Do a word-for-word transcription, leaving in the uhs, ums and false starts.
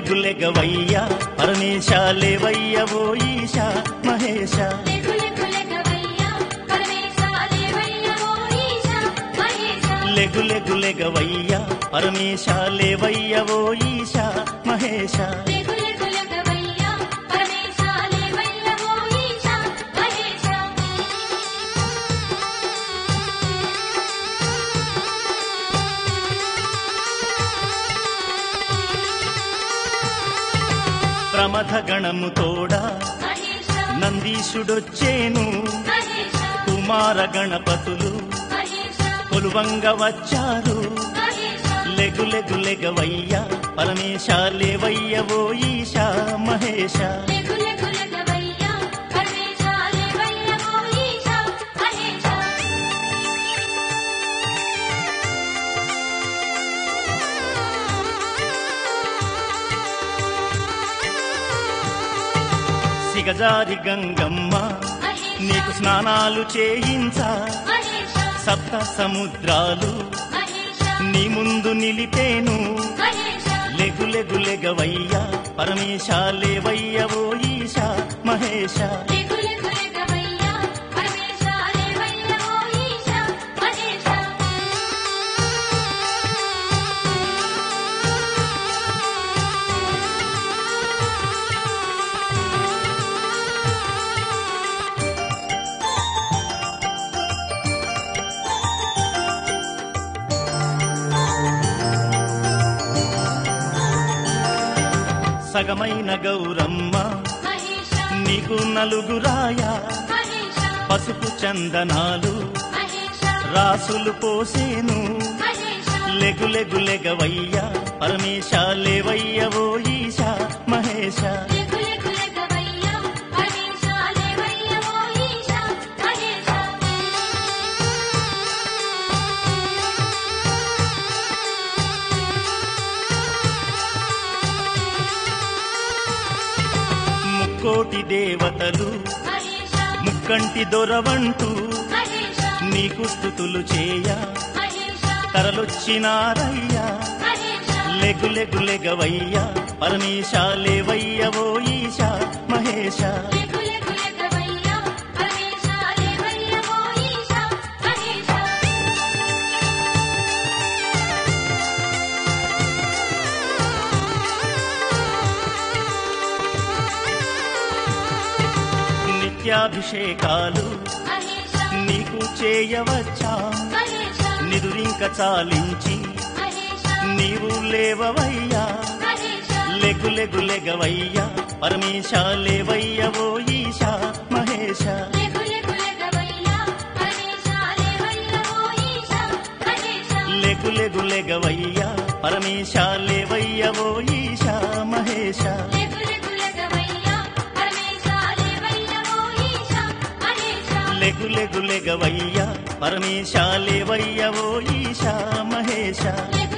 లెగులెగవయ్యా పరమేశ లేవయ్య ఓ ఈశ మహేశ లెగులెగులెగవయ్యా పరమేశ లేవయ్య ఓ ఈశ మహేశ ప్రమథ గణము తోడా నందీశుడొచ్చేను కుమార గణపతులు కొలువంగ వచ్చారు లెగులెగులెగవయ్యా పరమేశ లేవయ్య ఓ ఈశ మహేశ సిగజారి గంగమ్మ నీకు స్నానాలు చేయించా సప్త సముద్రాలు నీ ముందు నిలిపేను లెగులెగులెగవయ్యా పరమేశ లేవయ్య ఓ ఈశ మహేశ సగమైన గౌరమ్మ నీకు నలుగురాయా పసుపు చందనాలు రాసులు పోసేను లెగులెగులెగవయ్యా పరమేశ లేవయ్య ఓ ఈశ మహేశ కోటి దేవతలు ముక్కంటి దొరవంటూ నీకు స్తుతులు చేయ తరలొచ్చినారయ్యా లెగులెగులెగవయ్యా పరమేశ లేవయ్య ఓ ఈశ మహేశ నిత్యాభిషేకాలు నీకు చేయవచ్చా నిదురింక చాలించి నీవు లేవవయ్యా లెగులెగులెగవయ్యా పరమేశ లేవయ్య ఓ ఈశ మహేశ లెగులెగులెగవయ్యా పరమేశ లేవయ్య ఓ ఈశ మహేశ లెగులెగులెగవయ్యా పరమేశ లేవయ్య ఓ ఈశ మహేశ